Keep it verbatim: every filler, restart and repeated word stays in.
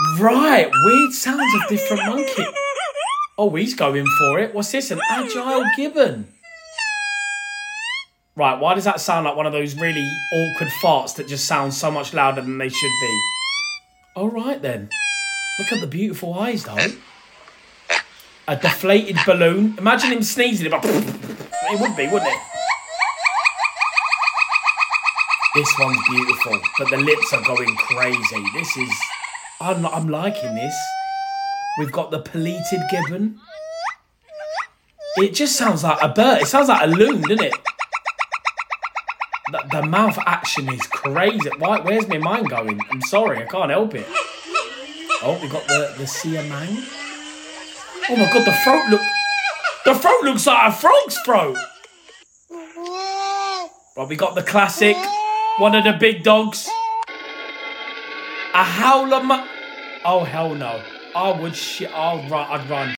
Right, weird sounds of different monkey. Oh, he's going for it. What's this? An agile gibbon. Right, why does that sound like one of those really awkward farts that just sound so much louder than they should be? All right, then. Look at the beautiful eyes, though. A deflated balloon. Imagine him sneezing. It would be, wouldn't it? This one's beautiful, but the lips are going crazy. This is... I'm, I'm liking this. We've got the pleated gibbon. It just sounds like a bird. It sounds like a loon, doesn't it? The, the mouth action is crazy. Why, where's my mind going? I'm sorry, I can't help it. Oh, we got the, the siamang. Oh my god, the throat look... The throat looks like a frog's throat. Right, we got the classic. One of the big dogs. A howler mu... Oh, hell no. I would shit. I'll run. I'd run.